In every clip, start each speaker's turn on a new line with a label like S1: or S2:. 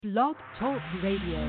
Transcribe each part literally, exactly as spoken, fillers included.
S1: Blog Talk Radio.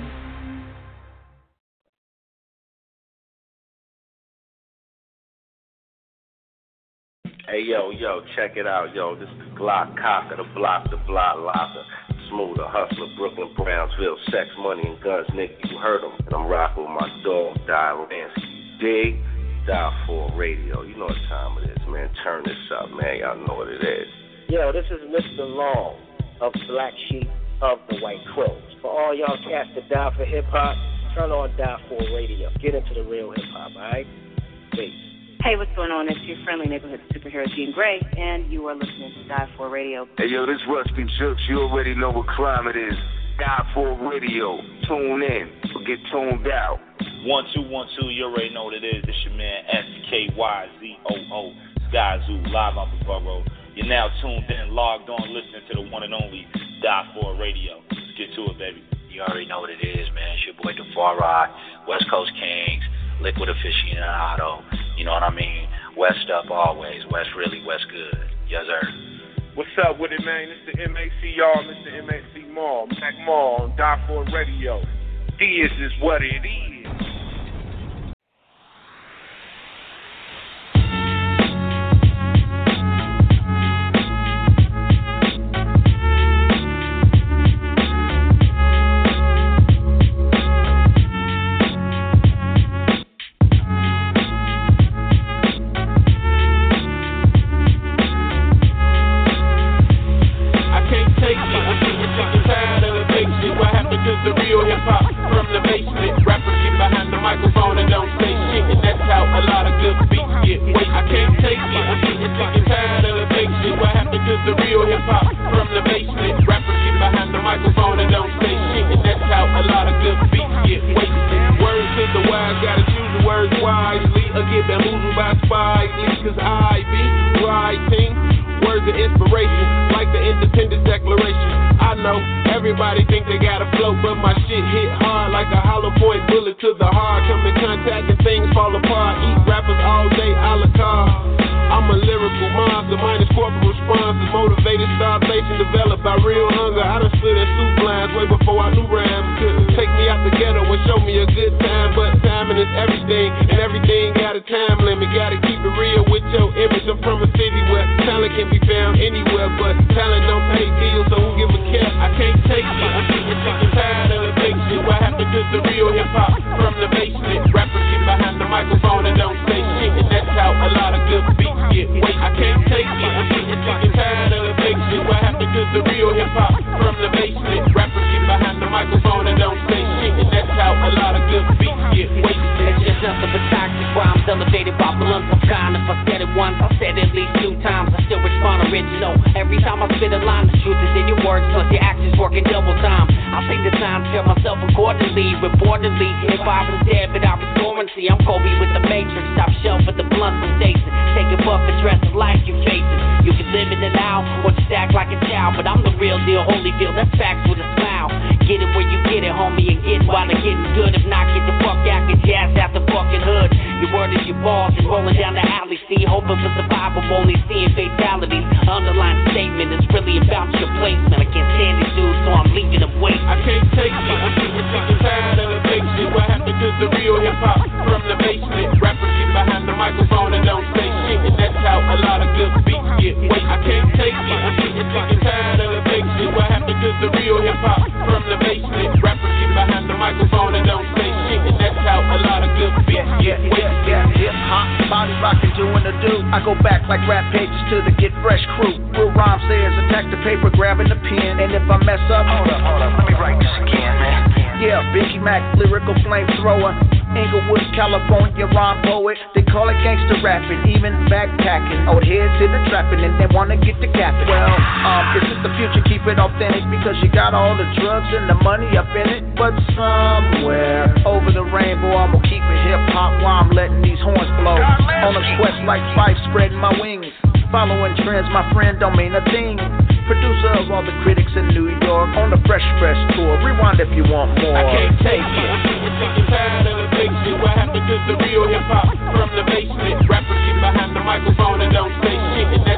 S2: Hey, yo, yo, check it out, yo. This is Glock Cocker, the block, the block locker. Smoother, hustler, Brooklyn, Brownsville, sex, money, and guns, nigga, you heard them. And I'm rocking with my dog, Dial Lansky. Dig? Dial four Radio. You know what time it is, man. Turn this up, man. Y'all know what it is.
S3: Yo, this is Mister Long of Black Sheep of the White Crows. For all y'all cats that die for hip-hop, turn on Dial four Radio. Get into the real hip-hop, all right? Peace.
S4: Hey, what's going on? It's your friendly neighborhood superhero, Jean Grey, and you are listening to Dial four Radio.
S5: Hey, yo, this Rusty Jukes. You already know what crime it is. Dial four Radio. Tune in or get tuned out.
S6: One, two, one, two. You already know what it is. It's your man, S K Y Z O O, Sky Zoo, live on the borough. You're now tuned in, logged on, listening to the one and only Dial four Radio. Let's get to it, baby.
S7: You already know what it is, man. It's your boy, DeFar West Coast Kings, Liquid Aficionado. You know what I mean? West up always. West really, West good. Yes, sir.
S8: What's up with it, man? It's the M A C R, Mister M A C Mall, Mac Mall on Dial four Radio. This is what it is.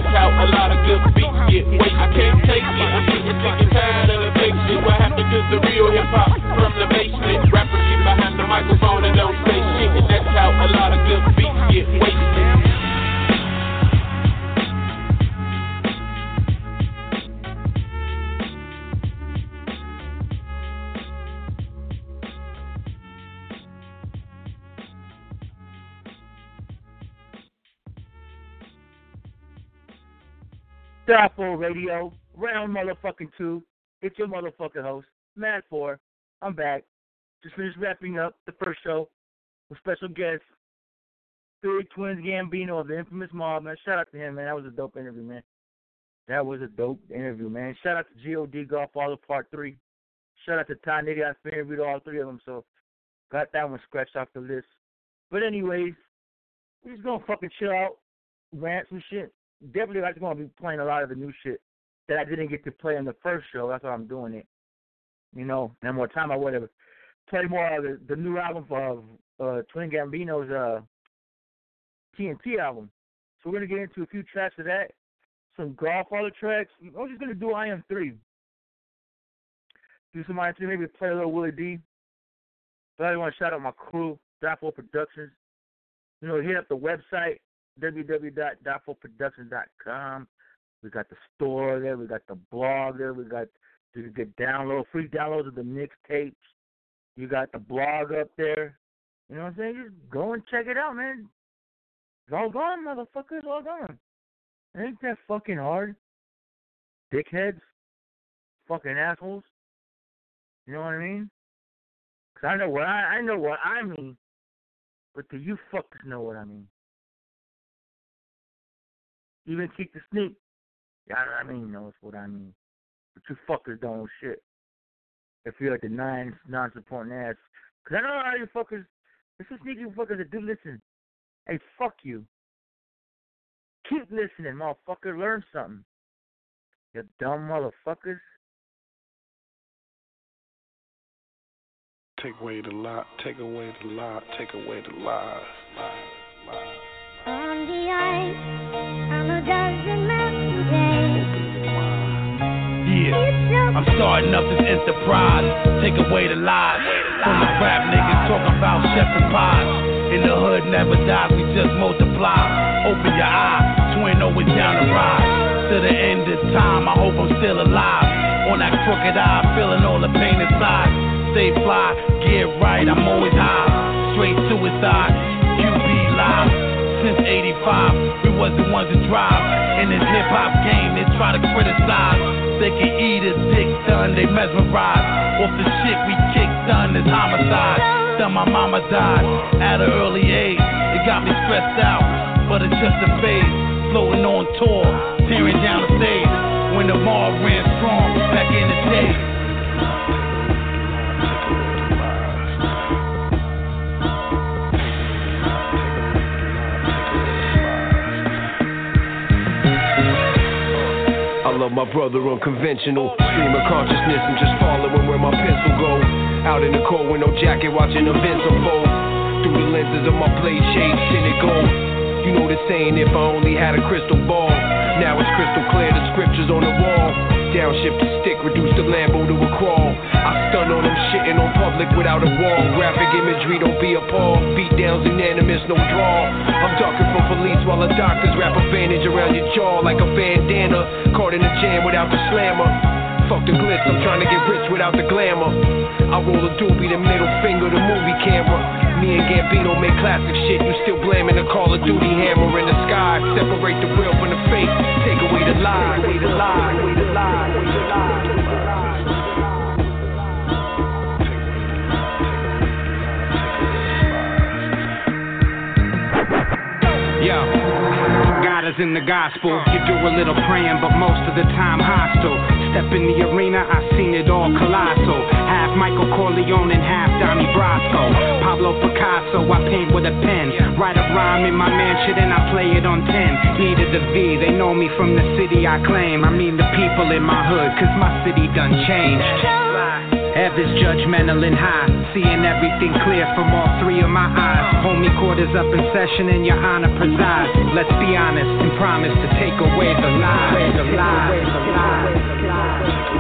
S8: Get, wait, I can't take it. I'm getting sick and tired of the fake shit. What happened to the real?
S9: Downfall Radio, round motherfucking two. It's your motherfucking host, Mad Four. I'm back. Just finished wrapping up the first show with special guest, Big Twins Gambino of the infamous Mob, man. Shout out to him, man. That was a dope interview, man. That was a dope interview, man. Shout out to G O D Godfather Part three. Shout out to Ty Nitty. I interviewed all three of them, so got that one scratched off the list. But anyways, we're just going to fucking chill out, rant some shit. Definitely I'm going to be playing a lot of the new shit that I didn't get to play in the first show. That's why I'm doing it. You know, and more time I would have play more of the, the new album of uh, Twin Gambino's uh, T N T album. So we're going to get into a few tracks of that, some Godfather tracks. I'm just going to do I Am three. Do some I Am three, maybe play a little Willie D. But I want to shout out my crew, Downfall Productions. You know, hit up the website, w w w dot downfall productions dot com. We got the store there. We got the blog there. We got, you can get download, free downloads of the mixtapes. You got the blog up there. You know what I'm saying? Just go and check it out, man. It's all gone, motherfuckers. It's all gone. Ain't that fucking hard? Dickheads. Fucking assholes. You know what I mean? Because I know what I, I know what I mean. But do you fuckers know what I mean? Even Keep the Sneak. Yeah, I mean knows what I mean. But you fuckers don't know shit. If you're like the nine non-supporting ass. Because I know how you fuckers, there's some sneaky fuckers that do listen. Hey, fuck you. Keep listening, motherfucker. Learn something. You dumb motherfuckers.
S10: Take away the lie, take away the lie, take away the lie, lie, lie.
S11: On the ice, on a dozen mountain days.
S12: Yeah, I'm starting up this enterprise. Take away the lies. From the rap niggas talking about chef and pies. In the hood never die, we just multiply. Open your eye, twin always down the ride. To the end of time, I hope I'm still alive. On that crooked eye, feeling all the pain inside. Stay fly, get right, I'm always high. Straight suicide, Q B live. Since eighty-five, we was the ones that drive. In this hip-hop game, they try to criticize. They can eat a dick, son, they mesmerize. Off the shit we kick, son, is homicide. Son, my mama died at an early age. It got me stressed out, but it's just a phase. Floating on tour, tearing down the stage. When the mob ran strong, back in the day.
S13: I love my brother unconventional. Stream of consciousness, I'm just following where my pencil goes. Out in the cold with no jacket, watching events unfold. Through the lenses of my blade shade, tinted gold. You know the saying, if I only had a crystal ball. Now it's crystal clear, the scriptures on the wall. Downshift the stick, reduce the Lambo to a crawl. I stun on them shitting on public without a wall. Graphic imagery, don't be appalled. Beat downs unanimous, no draw. I'm ducking from police while the doctors wrap a bandage around your jaw like a bandana. Caught in a jam without the slammer. Fuck the glitz, I'm trying to get rich without the glamour. I roll a doobie, the middle finger, the movie camera. Me and Gambino make classic shit, you still blaming the Call of Duty hammer in the sky. Separate the real from the fake, take away the lie, take away the lie, take away the lie, take away the lie.
S14: Yo, God is in the gospel. You do a little praying, but most of the time hostile. Step in the arena, I seen it all colossal. Half Michael Corleone and half Donnie Brasco. Pablo Picasso, I paint with a pen. Write a rhyme in my mansion and I play it on ten. E to the V, they know me from the city I claim. I mean the people in my hood, cause my city done changed. Evers judgmental and high, seeing everything clear from all three of my eyes. Homie quarters up in session and your honor presides. Let's be honest and promise to take away the lies. The lies. The lies. The lies.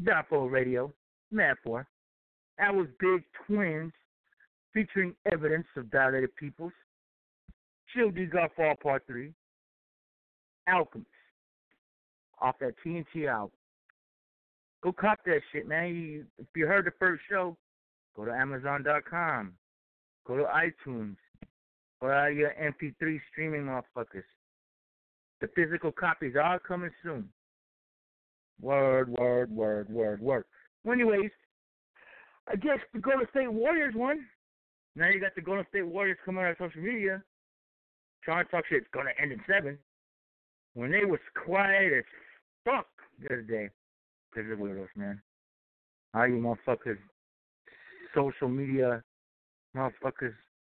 S9: Die for Radio, Mad for. That was Big Twins, featuring evidence of dilated peoples. Chill D Godfall Part three. Alchemist, off that T N T album. Go cop that shit, man. You, if you heard the first show, go to Amazon dot com. Go to iTunes. Go to your M P three streaming motherfuckers. The physical copies are coming soon. Word, word, word, word, word. Well, anyways, I guess the Golden State Warriors won. Now you got the Golden State Warriors coming out on social media trying to talk shit. It's going to end in seven. When they was quiet as fuck the other day. Because they're weirdos, man. All you motherfuckers, social media motherfuckers.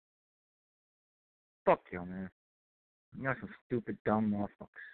S9: Fuck y'all, man. Y'all some stupid, dumb motherfuckers.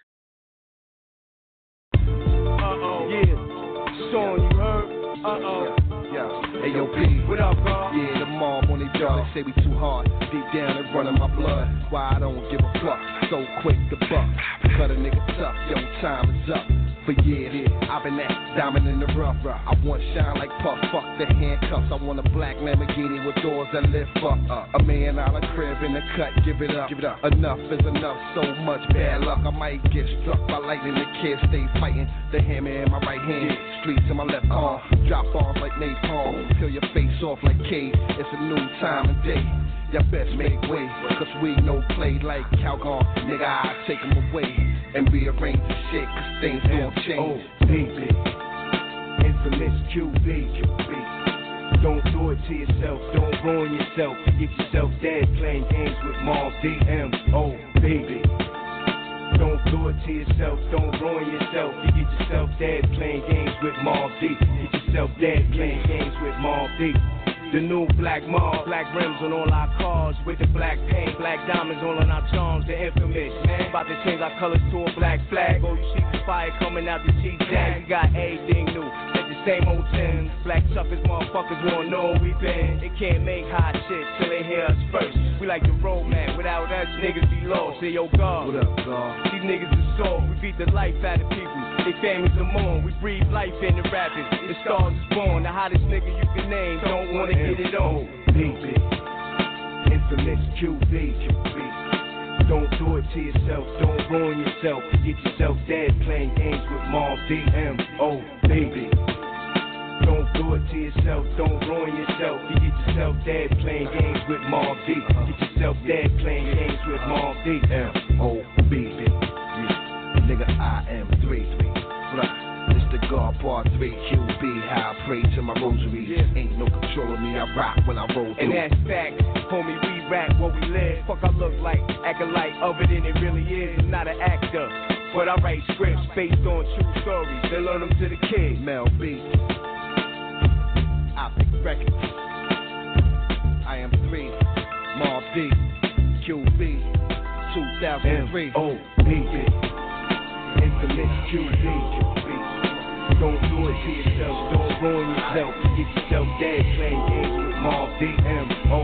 S15: Uh-oh. Yeah. Sean, you heard? Uh-oh. Yeah. Hey, yo, P. What up, bro? Yeah, the mob on their jaw. They say we too hard. Deep down and running my blood. Why I don't give a fuck. So quick to buck. Cut a nigga tough. Yo, time is up. For years, I've been that diamond in the rough. I want shine like Puff. Fuck the handcuffs. I want a black Lamborghini with doors that lift up. Uh, a man out of crib in the cut. Give it up. Give it up. Enough is enough. So much bad luck. I might get struck by lightning. The kids stay fighting. The hammer in my right hand. Streets in my left arm. Drop bombs like napalm. Peel your face off like Cade. It's a new time and day. Y'all best make way, cause we no play like Calgon. Nigga, I take them away and rearrange the shit, cause things gon' change. Oh, baby, infamous Q B, Q B. Don't do it to yourself, don't ruin yourself. Get yourself dead playing games with Mob D M. Oh, baby, don't do it to yourself, don't ruin yourself. You get yourself dead playing games with Mob D. Get yourself dead playing games with Mob D. The new black mall, black rims on all our cars with the black paint, black diamonds all on our charms, the infamous, man. About to change our colors to a black flag. Oh, you see the fire coming out the T-Jag. We got everything new, at the same old Timbs. Black suckers, motherfuckers won't know we been. They can't make hot shit till they hear us first. We like the road, man. Without us, niggas be lost. Say, yo, God. What up, God? These niggas is soft. We beat the life out of people. They families are mourn. We breathe life in the rappers. The stars is born. The hottest nigga you can name. Don't wanna get it on. Baby, infamous Q B, Q B. Don't do it to yourself. Don't ruin yourself. Get yourself dead playing games with Mob D M. Oh, baby. Don't do it to yourself. Don't ruin yourself. You get yourself dead playing games with Mob D. Get yourself dead playing games with Mob D M. Oh, baby. Yeah. Nigga, I am three. It's the God Part three, Q B, how I pray to my rosary. Yeah. Ain't no control of me, I rock when I roll through. And that's fact, homie, we rap what we live. Fuck I look like, acting like other than it really is. I'm not an actor, but I write scripts based on true stories. They learn them to the kids. Mel B, I pick records. I am three, Mob D, Q B, two thousand three. M O B, infamous Q B. Don't do it to yourself, don't ruin yourself. Get yourself dead playing games with Mob D M. Oh.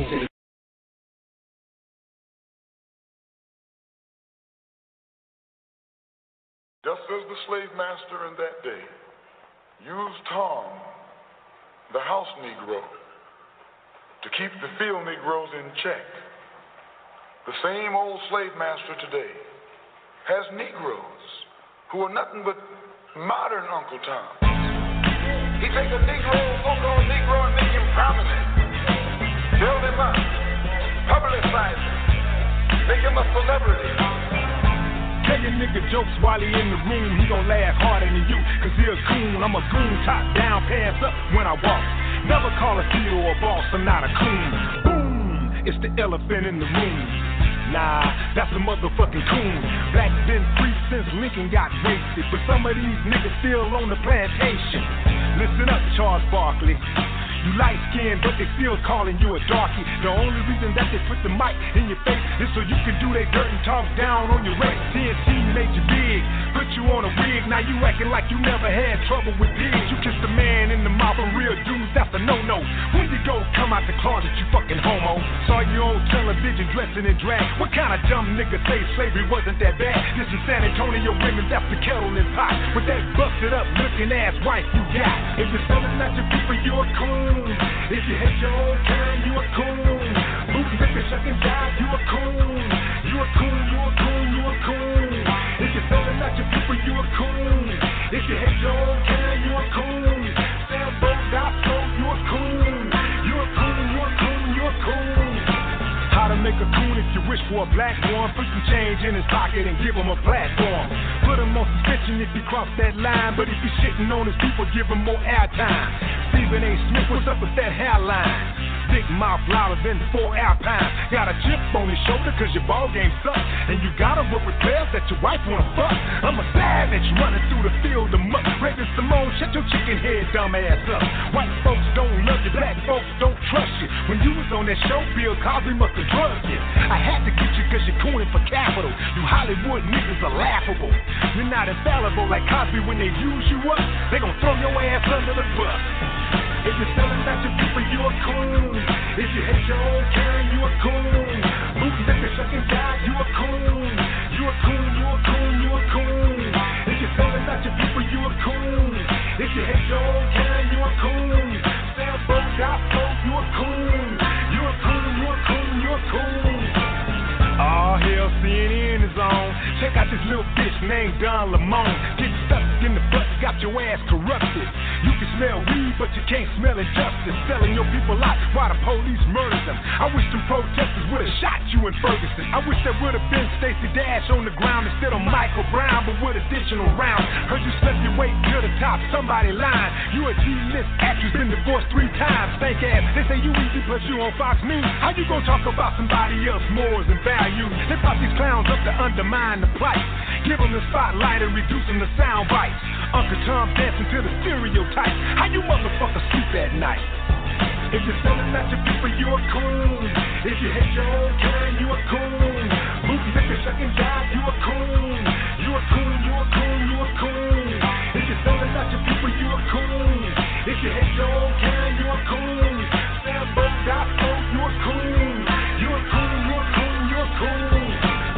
S16: Just as the slave master in that day used Tom, the house Negro, to keep the field Negroes in check, the same old slave master today has Negroes who are nothing but modern Uncle Tom. He take a Negro, so-called Negro, and make him prominent. Build him up. Publicize him. Make him a celebrity.
S17: Tell your nigga jokes while he in the room. He gon' laugh harder than you, cause he a goon. I'm a goon, top down, pants up when I walk. Never call a Tito or a boss, I'm not a coon. Boom, it's the elephant in the room. Nah, that's a motherfucking coon. Black been free since Lincoln got wasted, but some of these niggas still on the plantation. Listen up, Charles Barkley. You light skinned, but they still calling you a darkie. The only reason that they put the mic in your face is so you can do their dirt and talk down on your race. T N T made you big, put you on a wig, now you acting like you never had trouble with pigs. You kissed a man in the mouth of real dudes, that's a no-no. When you go come out the closet, you fucking homo. Saw you on television dressing in drag. What kind of dumb nigga say slavery wasn't that bad? This is San Antonio women, that's the kettle in pot. With that busted up looking ass wife you got. If you're selling out your people, you a coon. If you hate your own kind, you a coon. Boot nigga shucking jive, you a coon. You a coon, you a coon, you a coon. If you're selling out your people, you a coon. If you hate your own kind, you a coon. Sam Bolt, got smoke, you a coon. You a coon, you a coon, you a coon. How to make a coon if you wish for a black one. Put some change in his pocket and give him a platform. Put him on suspension if he cross that line. But if he's shitting on his people, give him more airtime. Stephen A. Smith, what's up with that hairline? Big mouth louder than four Alpines. Got a chip on his shoulder cause your ball game sucks. And you gotta work with players that your wife wanna fuck. I'm a savage running through the field of muck. Raven Simone, shut your chicken head dumb ass up. White folks don't love you, black folks don't trust you. When you was on that show, Bill Cosby must have drugged you. I had to get you cause you're cooning for capital. You Hollywood niggas are laughable. You're not infallible like Cosby. When they use you up, they gon' throw your ass under the bus. If you're selling out your people, you a coon. If you hate your own kind, you a coon. Boot nigga shucking jive, you a coon. You a coon, you a coon, you a coon. If you're selling out your people, you a coon. If you hate your own kind, you a coon. Sam Bolt, got smoke, you a coon. You a coon, you a coon, you a coon. Oh, hell, C N N is on. Check out this little bitch named Don Lemon. Get stuck in the butt, got your ass corrupted. You can smell weed, but you can't smell injustice. Selling your people out while the police murder them. I wish some protesters would have shot you in Ferguson. I wish there would have been Stacey Dash on the ground instead of Michael Brown, but with additional rounds. Heard you slept your way to the top, somebody lying. You a G-list actress, been divorced three times. Fake ass, they say you easy, but you on Fox News. How you gonna talk about somebody else morals and values? They brought these clowns up to undermine the plight. Give them the spotlight and reduce them to sound bites. Uncle Tom dancing to the stereotype. How you motherfuckers sleep at night? If you're selling out your people, you a coon. If you hate your own kind, you a coon. Boot nigga shucking jive, you a coon. You a coon, you a coon, you a coon. If you're selling out your people, you a coon. If you hate your own kind, you a coon. Sam Bolt, got smoke, you a coon. You a coon, you a coon, you a coon.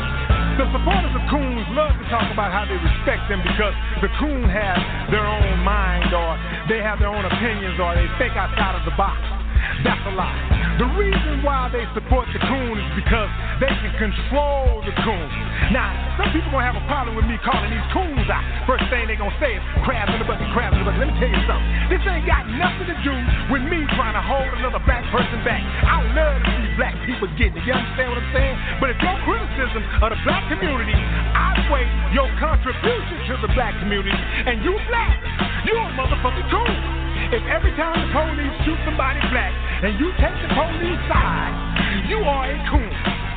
S17: The supporters of coons love to talk about how they respect them because the coon has their own mind or they have their own opinions or they think outside of the box. That's a lie. The reason why they support the coon is because they can control the coon. Now, some people gonna have a problem with me calling these coons out. First thing they gonna say is crabs in the bucket, crabs in the bucket. Let me tell you something. This ain't got nothing to do with me trying to hold another black person back. I love to see black people getting it. You understand what I'm saying? But if your criticism of the black community outweighs your contribution to the black community, and you black, you a motherfucking coon. If every time the police shoot somebody black and you take the police side, you are a coon.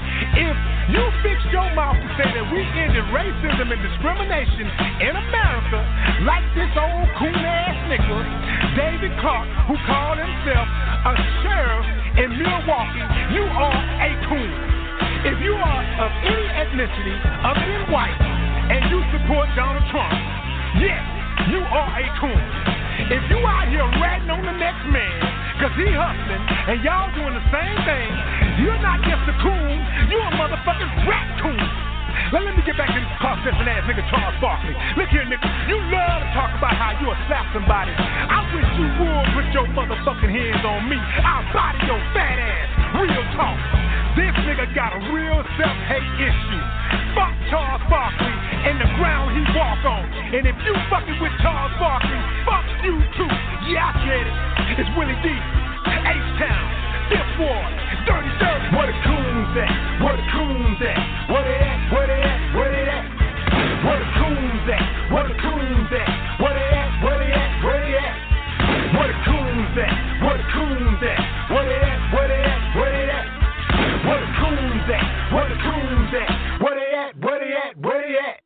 S17: If you fix your mouth to say that we ended racism and discrimination in America, like this old coon-ass nigga, David Clark, who called himself a sheriff in Milwaukee, you are a coon. If you are of any ethnicity other than white and you support Donald Trump, yes, you are a coon. If you out here ratting on the next man, cause he hustling, and y'all doing the same thing, you're not just a coon, you're a motherfucking raccoon. Now let me get back to this processing ass nigga Charles Barkley. Look here, nigga, you love to talk about how you'll slap somebody. I wish you would put your motherfucking hands on me. I'll body your fat ass. Real talk. This nigga got a real self-hate issue. Fuck Charles Barkley and the ground he walk on. And if you fucking with Charles Barkley, fuck you too. Yeah, I said it. It's Willie D, H-Town, Fifth Ward, Dirty Dirty. Where the coons at? Where the coons at? Where they at? Where they at? Where they at? Where the coons at? Where the coons at? Where they at? Where they at? Where they at? Where the coons at? Where the coons at? Where they at? Where they at? Where they at? Where the coons at? Where the coons at? Where they at? Where they at? Where they at?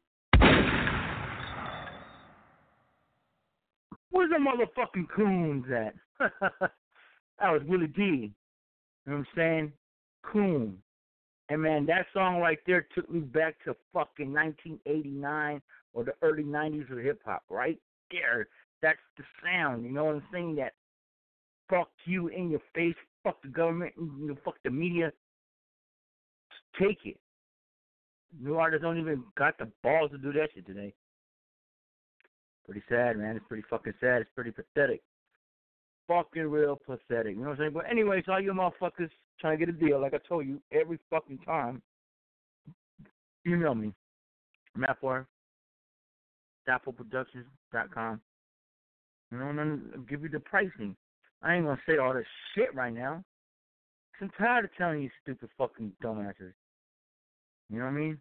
S9: Where's the motherfucking coons at? That was Willie D. You know what I'm saying? Coon. And man, that song right there took me back to fucking nineteen eighty-nine or the early nineties of hip-hop, right there. That's the sound, you know what I'm saying? That fuck you in your face, fuck the government, you know, fuck the media. Take it. New artists don't even got the balls to do that shit today. Pretty sad, man. It's pretty fucking sad. It's pretty pathetic. Fucking real pathetic. You know what I'm saying? But anyways, all you motherfuckers trying to get a deal, like I told you, every fucking time, email me. Matt for Dapple Productions dot com. You know, and then I'll give you the pricing. I ain't gonna say all this shit right now. I'm tired of telling you stupid fucking dumbasses. You know what I mean?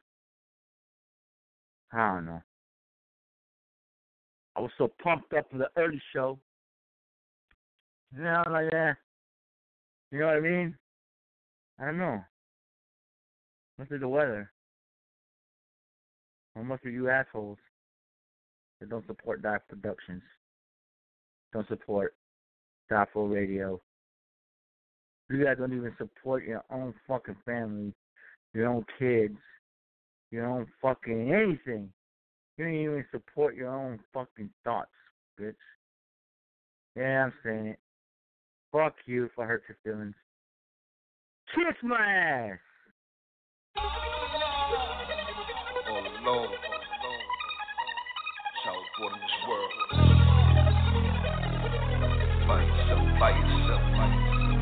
S9: I don't know. I was so pumped up for the early show. You know, like that. You know what I mean? I don't know. Must be the weather. Or must be you assholes that don't support Dive Productions. Don't support Dive Radio. You guys don't even support your own fucking family, your own kids, your own fucking anything. You don't even support your own fucking thoughts, bitch. Yeah, I'm saying it. Fuck you if I hurt your feelings. Kiss my ass!
S15: All alone, child born in this world. By yourself, by yourself, by yourself.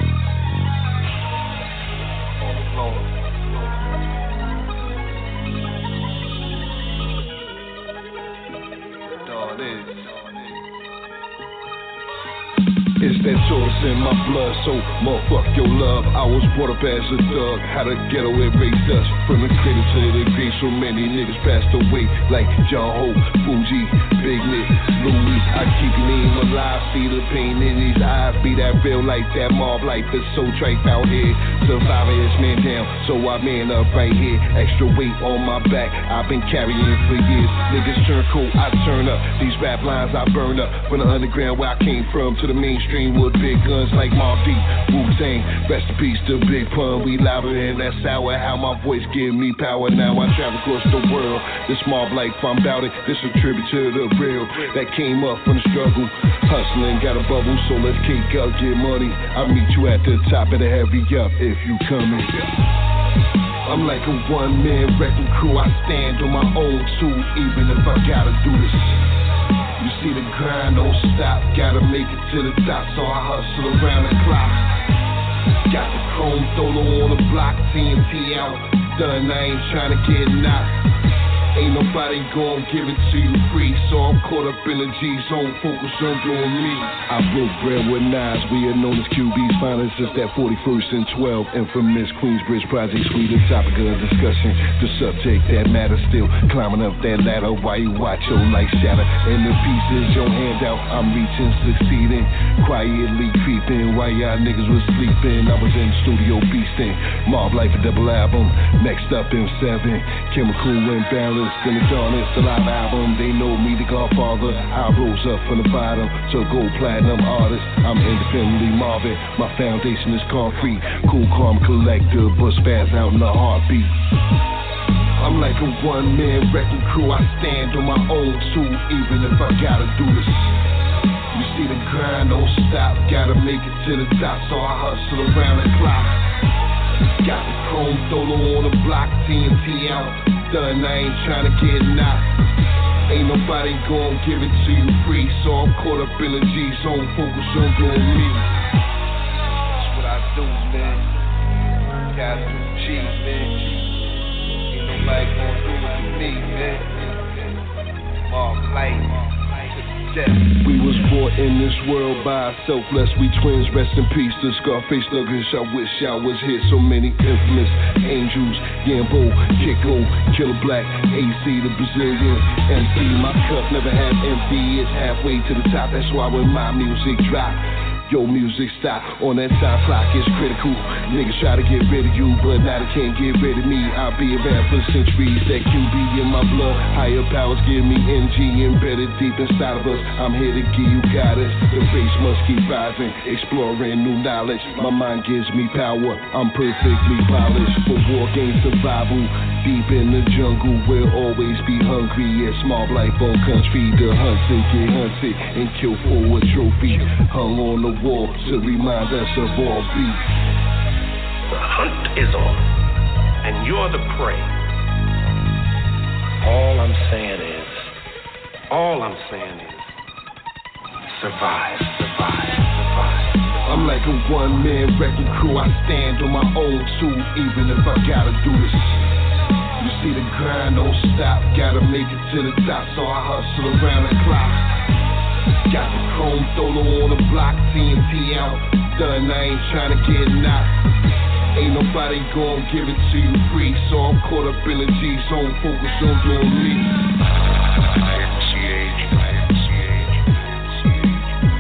S15: All alone. Dawn is.
S13: It's that Taurus in my blood, so motherfuck your love. I was brought up as a thug, how the ghetto it raised us. From the cradle to the grave, so many niggas passed away. Like John Hope, Fuji, Big Nick, Louis. I keep your name alive, see the pain in these eyes. Be that real life, that mob life is so tripe out here. Survivor is man down, so I man up right here. Extra weight on my back, I've been carrying for years. Niggas turn cold, I turn up. These rap lines I burn up. From the underground where I came from to the mainstream. With big guns like Mobb Deep, Wu-Tang, rest in peace to Big Pun. We louder and that sour, how my voice give me power. Now I travel across the world. This mob life, I'm bout it. This a tribute to the real that came up from the struggle. Hustling, got a bubble, so let's cake up, get money. I'll meet you at the top of the heavy up if you coming. I'm like a one-man wrecking crew. I stand on my own too, even if I gotta do this. You see the grind don't stop, gotta make it to the top, so I hustle around the clock. Got the chrome Dolo on the block, T N T out, done, I ain't tryna get knocked. Ain't nobody gon' give it to you free, so I'm caught up in the G-zone, focus on doing me. I broke bread with Nas, we are known as Q B's finest since that forty-first and twelve. Infamous Queensbridge Project Suite, the topic of discussion. The subject that matters still, climbing up that ladder while you watch your life shatter. And the pieces your hand out, I'm reaching, succeeding, quietly creeping while y'all niggas was sleeping. I was in the studio beasting, Mob Life a double album, next up M seven, Chemical Imbalance. In the dawn, it's the live album. They know me, the Godfather. I rose up from the bottom to gold platinum artist. I'm independently Marvin. My foundation is concrete. Cool, calm, collector, but spaz out in the heartbeat. I'm like a one-man wrecking crew. I stand on my own too, even if I gotta do this. You see the grind don't stop. Gotta make it to the top, so I hustle around the clock. Got the chrome Dolo on the block, T N T out, done, I ain't tryna get knocked. Ain't nobody gon' give it to you free, so I'm caught up in the G-zone, focus on doing me.
S15: That's what I do, man. Gotta do G, man. Ain't nobody gon' do it to me, man. Mob Life.
S13: We was brought in this world by ourselves, lest we twins, rest in peace to Scarface Douglas. I wish I was here, so many infamous angels, Gambo, Kiko, Killer Black, A C, the Brazilian, M C. My cup never had empty, it's halfway to the top, that's why when my music drop, your music stop on that time clock, it's critical. Niggas try to get rid of you, but now they can't get rid of me. I'll be around for centuries, that Q B in my blood. Higher powers give me energy embedded deep inside of us. I'm here to give you guidance. The race must keep rising, exploring new knowledge. My mind gives me power, I'm perfectly polished. For war game survival, Deep in the jungle, we'll always be hungry. Yeah, small black bone country. The hunter get hunted and killed for a trophy. Hung on the wall to remind us of all beef.
S18: The hunt is on, and you're the prey. All I'm saying is, all I'm saying is, survive, survive, survive.
S13: I'm like a one-man wrecking crew. I stand on my own too, even if I gotta do this. You see the grind don't stop, gotta make it to the top, so I hustle around the clock. Got the chrome Dolo on the block, T N T out, done, I ain't tryna get knocked. Ain't nobody gon' give it to you free, so I'm caught up in the G-zone, focus on doing me. I initiate, I initiate, I initiate.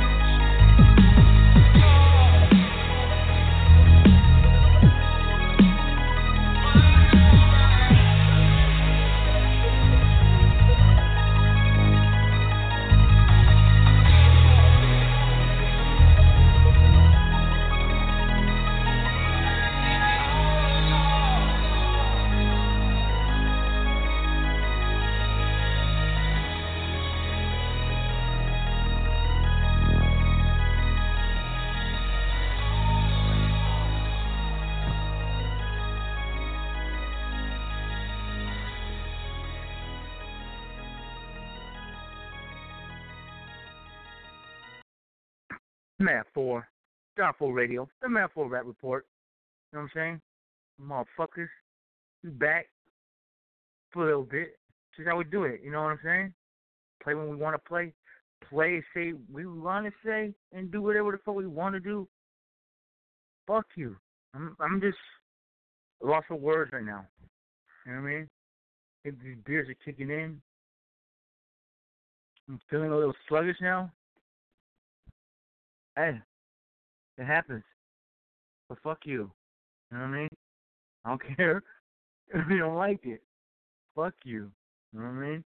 S9: Matt four, Star four Radio, the Matt four Rap Report. You know what I'm saying? Motherfuckers, we back for a little bit. This is how we do it. You know what I'm saying? Play when we want to play. Play and say we want to say and do whatever the fuck we want to do. Fuck you. I'm I'm just lost for words right now. You know what I mean? If these beers are kicking in. I'm feeling a little sluggish now. Hey, it happens. But fuck you. You know what I mean? I don't care if you don't like it. Fuck you. You know what I mean?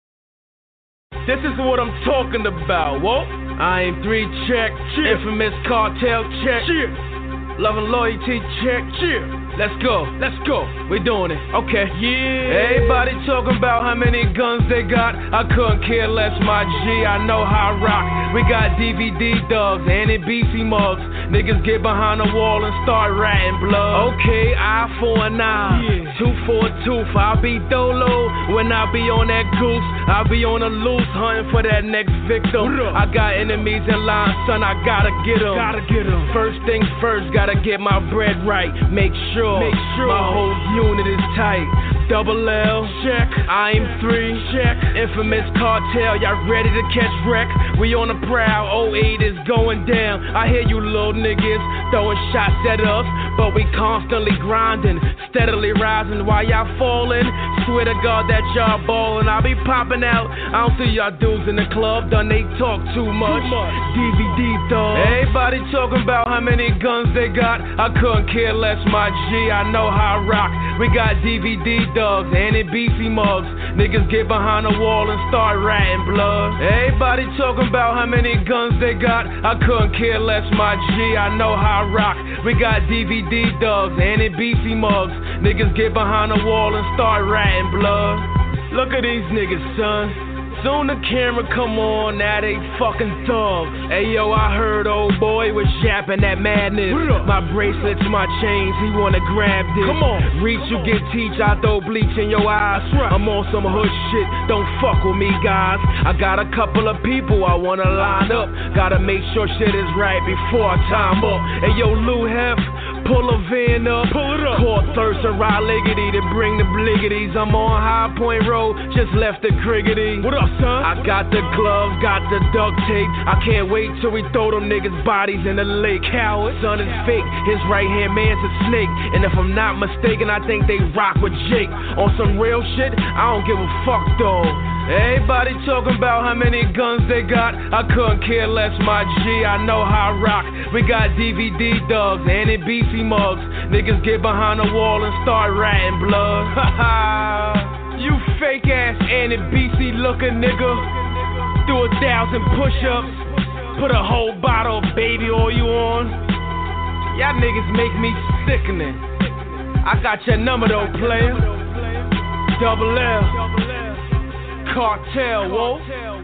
S12: This is what I'm talking about. Whoa. I am three check. Cheer. Infamous cartel check. Cheer. Love and loyalty check. Cheer. Let's go, let's go, we doing it, okay. Yeah. Everybody talking about how many guns they got. I couldn't care less, my G, I know how I rock. We got D V D dogs and B C mugs. Niggas get behind the wall and start ratting blood. Okay, eye for an eye, yeah. Two for a tooth. I'll be dolo when I be on that goose. I'll be on the loose hunting for that next victim. I got enemies in line, son, I gotta get them. Gotta get them. First things first, gotta get my bread right. Make sure Make sure my whole unit is tight. Double L, check. I am three, check. Infamous cartel, y'all ready to catch wreck? We on the prowl, oh eight is going down. I hear you little niggas throwing shots at us, but we constantly grinding, steadily rising while y'all falling. Swear to God that y'all ballin'. I be popping out. I don't see y'all dudes in the club, done they talk too much. Too much. D V D dog. Everybody talking about how many guns they got. I couldn't care less, my G. I know how I rock. We got D V D dogs and B C mugs. Niggas get behind the wall and start ratting blood. Everybody talking about how many guns they got. I couldn't care less, my G. I know how I rock. We got D V D dogs and B C mugs. Niggas get behind the wall and start ratting blood. Look at these niggas, son. Soon the camera come on, now they fucking thugs. Hey yo, I heard old boy was yapping that madness. My bracelets, my chains, he wanna grab this. Come on, reach you get teach, I throw bleach in your eyes. Right. I'm on some hood shit, don't fuck with me guys. I got a couple of people I wanna line up. Gotta make sure shit is right before I time up. Hey yo, Lou Hef, pull a van up. Pull it up. Call Thirst and Ride Liggity to bring the bliggities. I'm on High Point Road, just left the criggity. What up, son? I got the gloves, got the duct tape. I can't wait till we throw them niggas' bodies in the lake. Coward, son is fake. His right hand man's a snake. And if I'm not mistaken, I think they rock with Jake. On some real shit, I don't give a fuck though. Everybody talking about how many guns they got. I couldn't care less, my G. I know how I rock. We got D V D dogs and B C mugs. Niggas get behind the wall and start ratting blood. Haha, you fake ass Annie B C looking nigga. Do a thousand push-ups. Put a whole bottle of baby oil on. Y'all niggas make me sickening. I got your number though, player. Double L, Cartel, whoa.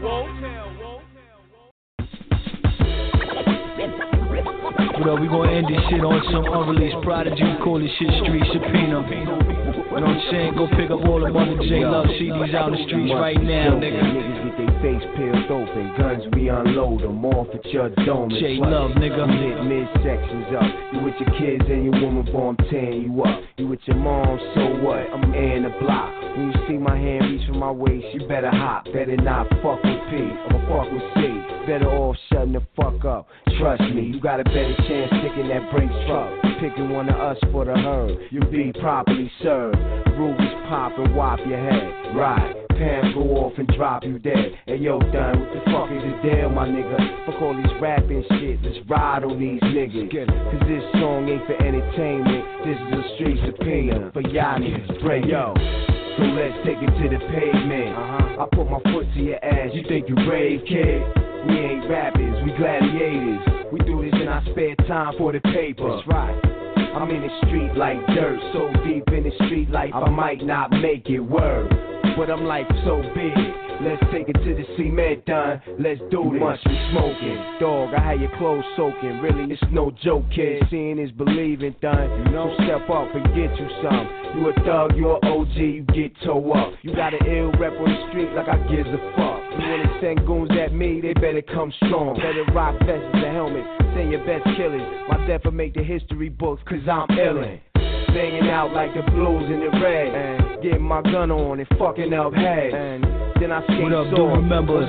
S19: What up, we gonna end this shit on some unreleased prodigy. We call this shit Street Subpoena. You know what I'm saying? Go pick up all the mother J Love C Ds out in the streets right now, nigga.
S20: Niggas with their face peeled open, guns we unload them off at your dome.
S19: J Love, nigga.
S20: You hit midsections up. You with your kids and your woman, boy, I'm tearing you up. You with your mom, so what? I'm airing the block. When you see my hand reach for my waist, you better hop. Better not fuck with P, I'ma fuck with C. Better off shutting the fuck up. Trust me, you got a better chance sticking that Brinks truck. Picking one of us for the herd, you'll be properly served. Rubies pop and whop your head. Right, pants go off and drop you dead. Hey yo, done, what the fuck is the deal, my nigga? Fuck all these rapping shit, let's ride on these niggas. Cause this song ain't for entertainment, this is a street subpoena for y'all niggas. Break yo. So let's take it to the pavement. Uh-huh. I put my foot to your ass, you think you brave, kid? We ain't rappers, we gladiators. We do this in our spare time for the paper. That's right. I'm in the street like dirt, so deep in the street life I might not make it work. But I'm like so big, let's take it to the cement, done. Let's do this. Must be smoking, dog. I had your clothes soaking. Really, it's no joke, kid. Seeing is believing, done. You know, so step up and get you some. You a thug, you a O G, you get toe up. You got an ill rep on the street like I gives a fuck. You wanna send goons at me, they better come strong. Better rock vests and a helmet. Send your best killers. My death will make the history books, cause I'm illin'. Banging out like the blues and the red. And getting my gun on and fucking up heads. And then I skate
S19: what up, do remember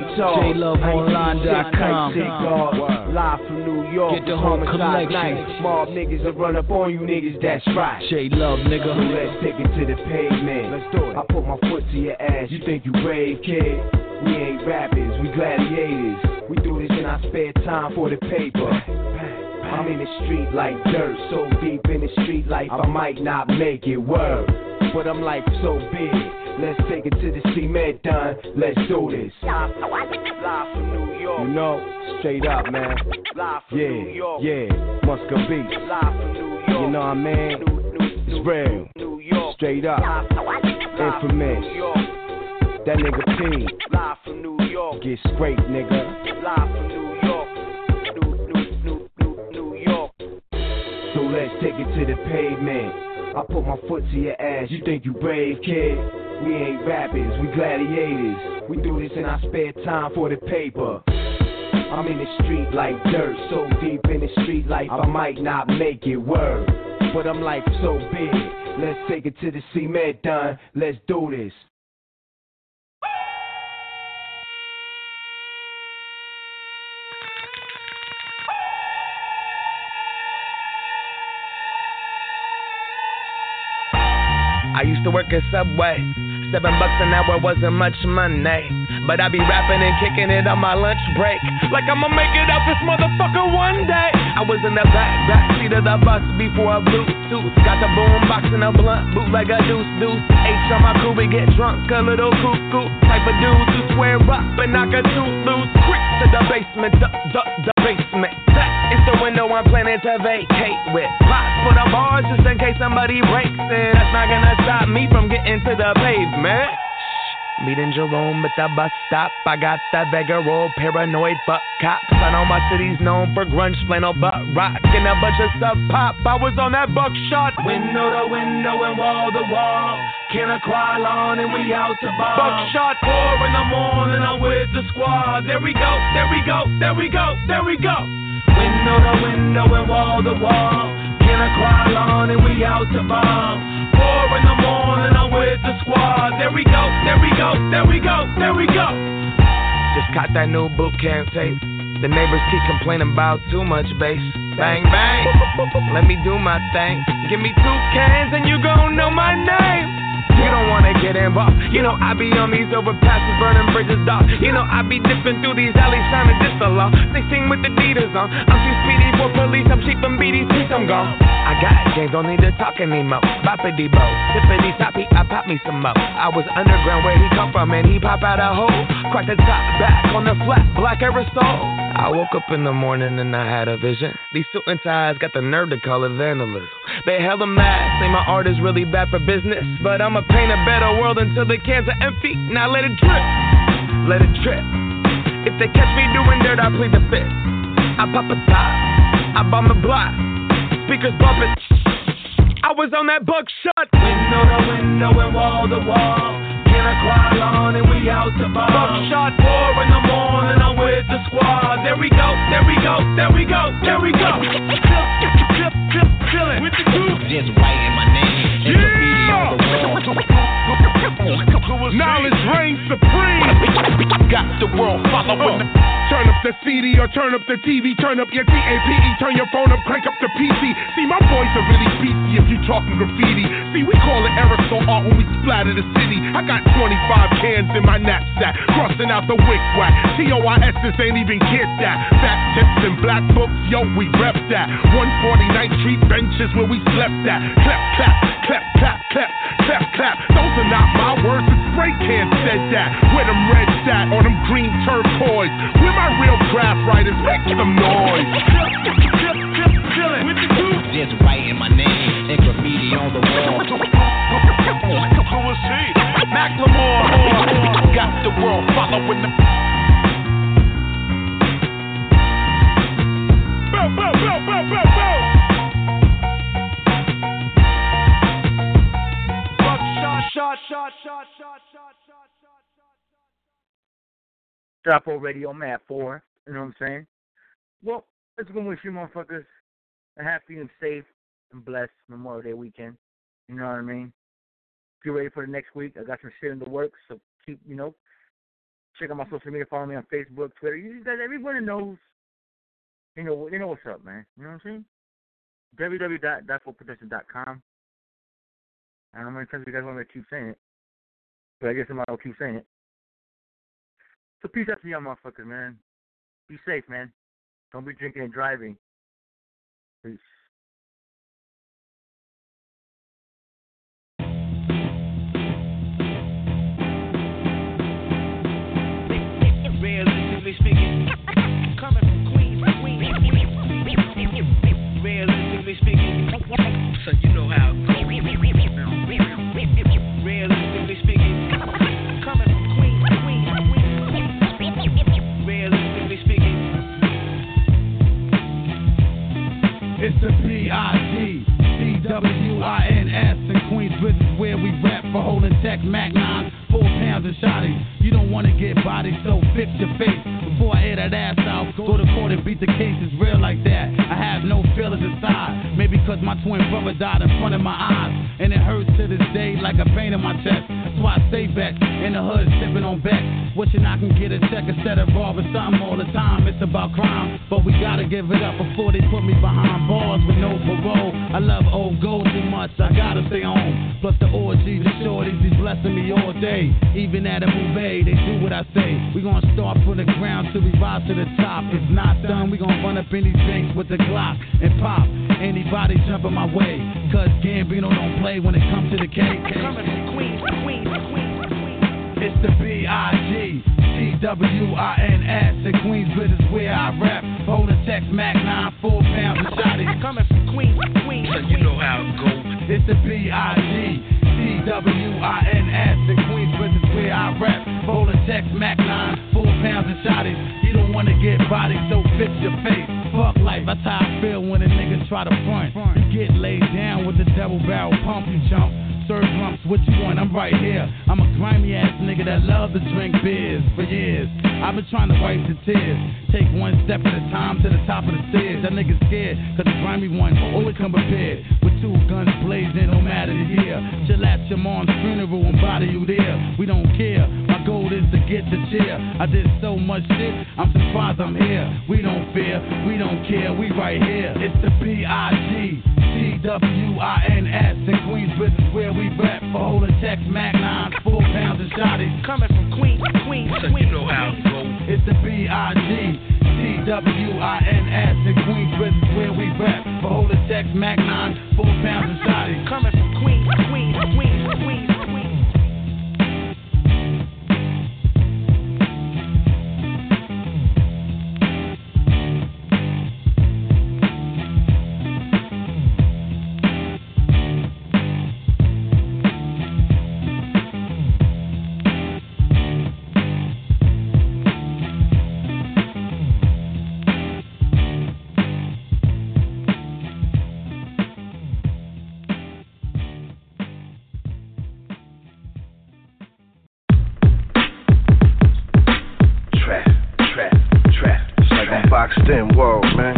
S19: J Love Online dot com.
S20: Live from New York.
S19: Get the whole collection.
S20: Mob niggas that run up on you niggas, that's right.
S19: J Love, nigga.
S20: So let's take it to the pavement. Let's do it. I put my foot to your ass. You think you brave, kid? We ain't rappers, we gladiators. We do this in our spare time for the paper. I'm in the street like dirt, so deep in the street life I might not make it work. But I'm like so big, let's take it to the cement, done. Let's do this. Live from New York. You know, straight up, man. Live from yeah, New York. Yeah, Musca Beats. Live from New York. You know what I mean? New, new, it's real. New York. Straight up. Infamous. That nigga P. Live from New York. Get scraped, nigga. Live from New York. New, new, new, new, New York. So let's take it to the pavement. I put my foot to your ass. You think you brave, kid? We ain't rappers, we gladiators. We do this in our spare time for the paper. I'm in the street like dirt, so deep in the street life I might not make it work. But I'm like so big, let's take it to the cement, done. Let's do this.
S21: I used to work at Subway. Seven bucks an hour wasn't much money, but I be rapping and kicking it on my lunch break, like I'ma make it out this motherfucker one day. I was in the back, back seat of the bus before a Bluetooth. Got the boom box and a blunt, boot like a deuce deuce. H on my crew, we get drunk, a little cuckoo. Type of dudes who swear up and knock a tooth loose. Quick to the basement, the, the, the basement. That is the window I'm planning to vacate with. Pots for the bars just in case somebody breaks in. That's not gonna stop me from getting to the pavement. Meeting Jerome at the bus stop. I got the Vega roll, paranoid fuck cops. I know my city's known for grunge, flannel, butt rock, and a bunch of sub pop. I was on that buckshot. Window to window and wall to wall. Can I cry on and we out to ball. Buckshot, four in the morning, I'm with the squad. There we go, there we go, there we go, there we go. Window to window and wall to wall. Can I cry on and we out to ball. Four in the morning, I'm with the squad. There we go, there we go, there we go, there we go. Just caught that new boot camp tape. The neighbors keep complaining about too much bass. Bang, bang, let me do my thing. Give me two cans and you gon' know my name. You don't wanna get involved. You know I be on these overpasses, burning bridges, dog. You know I be dipping through these alleys trying to diss the law. sixteen with the Adidas on. I'm too speedy for police. I'm cheap and beat these streets. I'm gone. I got games, don't need to talk anymore. Boppity bo, tippity toppy, I pop me some more. I was underground where he come from and he pop out a hole. Crack the top back on the flat, black aerosol. I woke up in the morning and I had a vision. These suit and ties got the nerve to call it vandalism. They hella mad, say my art is really bad for business, but I'ma paint a better world until the cans are empty. Now let it drip, let it drip. If they catch me doing dirt, I plead the fifth. I pop a top, I bomb the block, speakers bumping. I was on that buckshot. Window to window and wall to wall. Can I crawl on and we out the bar? Buckshot four in the morning, I'm with the squad. There we go, there we go, there we go, there we go. Chill, chill, chill, chillin' with the group. Just writing my name, yeah. Graffiti on the wall.
S17: Knowledge reigns supreme. Got the world following. Turn up the C D or turn up the T V. Turn up your T A P E. Turn your phone up, crank up the P C. See, my boys are really beastie if you talking graffiti. See, we call it aerosol art when we splatter the city. I got twenty-five cans in my knapsack, crossing out the wick whack. T O I S ain't even get that. Fat tips and black books, yo, we rep that. one forty-ninth Street benches where we slept at. Clap, clap, clap, clap, clap, clap, clap. Those are not my words, the spray can said that. Where them reds at, on them green turquoise. Where my real craft writers, make some noise.
S21: Just writing my name and graffiti on the wall.
S17: Who was he? Macklemore. Got the world following the. Bow, bow, bow, bow, bow, bow. Shot, shot, shot, shot, shot, shot, shot, shot.
S9: Drop on Radio Mad four, you know what I'm saying? Well, let's go wish you motherfuckers a happy and safe and blessed Memorial Day weekend. You know what I mean? Get ready for the next week. I got some shit in the works, so keep, you know, check out my social media, follow me on Facebook, Twitter. You guys, everybody knows, you know, you know what's up, man. You know what I'm saying? w w w dot die for protection dot com. I don't know how many times you guys want me to keep saying it, but I guess somebody will keep saying it. So peace out to y'all motherfuckers, man. Be safe, man. Don't be drinking and driving. Peace.
S12: Realistically speaking, coming from Queens, Queens, realistically speaking, so you know how it goes. Realistically speaking, coming from Queens, Queens, Queens, realistically speaking,
S19: it's the B I G C W I N S in Queensbridge is where we rap for holding tech Mac nine, four pounds of shotties. You don't want to get bodied, so fix your face. Before I air that ass out, go to court and beat the case. It's real like that. I have no feelings inside. Maybe cause my twin brother died in front of my eyes, and it hurts to this day like a pain in my chest. That's why I stay back in the hood sipping on Beck, wishing I can get a check instead of robbing something all the time. It's about crime, but we gotta give it up before they put me behind bars with no parole. I love old gold too much, I gotta stay home. Plus the orgies, the shorties, he's blessing me all day. Even at a movie, they do what I say. We gonna start from the ground till we rise to the top. If not done, we gonna run up in these banks with the Glock and pop anybody jumping my way. Cause Gambino don't play when it comes to the cake.
S12: Coming from Queens, Queens, Queens, Queens.
S19: It's the B I G C W I N S in Queensbridge is where I rap. Holding text Mac nine, four pounds of shotties.
S12: Coming from Queens, Queens,
S19: so you know how it goes. It's the B I G C W I N S in Queensbridge is where I rap. Holding text Mac nine, four pounds of shotties. You don't wanna get bodied, so fix your face. Fuck life, that's how I feel when a nigga try to front. You get laid down with the double barrel pump, you jump. Serve lumps, what you want, I'm right here. I'm a grimy ass nigga that love to drink beers for years. I've been trying to wipe the tears. Take one step at a time to the top of the stairs. That nigga scared, cause the grimy one always come prepared. With two guns blazing, no matter the year. Chill at your mom's funeral and body you there. We don't care, my goal is to get the chair. I did so much shit, I'm surprised I'm here. We don't fear, we don't care, we right here. It's the B I G C W I N S in Queensbridge is where we rap for holding text Mac nine, four pounds of shotties.
S12: Coming from Queens, Queens,
S19: so you know how it goes. It's the B I G C W I N S in Queensbridge is where we rap for holding text Mac nine, four pounds of shotties.
S12: Coming from Queens, Queens, Queens, Queens, Queens.
S1: Extend world, man.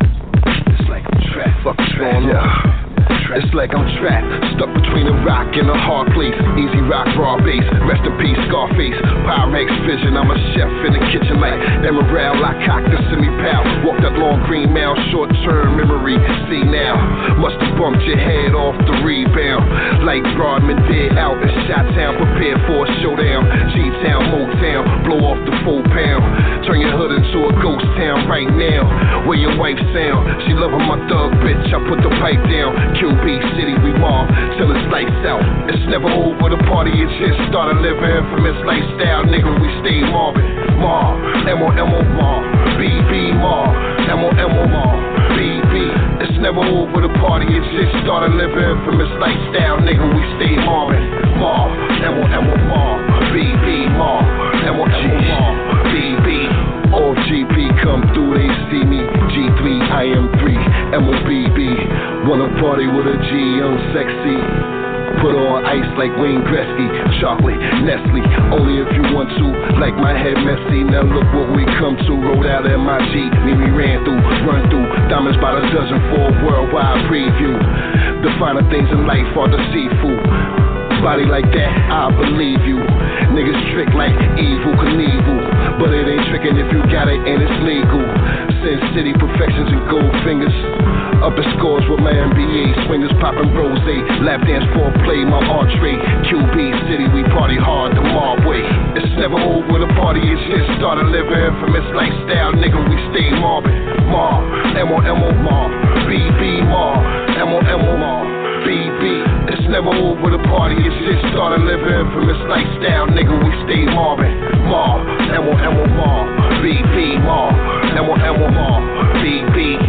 S22: It's like I'm trapped.
S1: Fuck what's going on?
S22: It's like I'm trapped, stuck between a rock and a hard place. Easy rock, raw bass, rest in peace, Scarface. Pyrex vision, I'm a chef in the kitchen like Emerald. I cocked the semi-pal, walked that long green mile, short-term memory. See now, must have bumped your head off the rebound. Like Broadman did out in Chi-Town, prepare for a showdown. G-Town, Motown, blow off the full pound. Turn your hood into a ghost town right now. Where your wife sound, she loving my thug bitch, I put the pipe down. Q B City, we mob till it's lights out. It's never over, the party is just started living infamous lifestyle, nigga, we stay mobbing. Mob, M O M O mob, B B mob, M O M O mob, B B. It's never over, the party is just started living infamous lifestyle, nigga, we stay mobbing. Mob, M O M O mob, B B mob, M O M O mob, B B. All G P come through, they see me. G three, I am three, M O B B. Wanna party with a G, young sexy. Put on ice like Wayne Gretzky. Chocolate, Nestle, only if you want to. Like my head messy, now look what we come to. Rode out in my G, me we ran through, run through. Diamonds by the dozen for a worldwide preview. The finer things in life are the seafood. Body like that, I believe you. Niggas trick like Evil Knievel, but it ain't tricking if you got it and it's legal. Sin City perfections and gold fingers. Up the scores with my N B A swingers popping rose. Lap dance for play, my entree. Q B City, we party hard the mob way. It's never over, the party is just started living infamous lifestyle, nigga, we stay mobbing. Mob, M O M O mob, B B mob, M O M O mob, B B. It's never over, the party is just started living infamous lifestyle, nigga, we stay mobbing. Mob, M O M O mob, B B mob, M O M O mob, B B.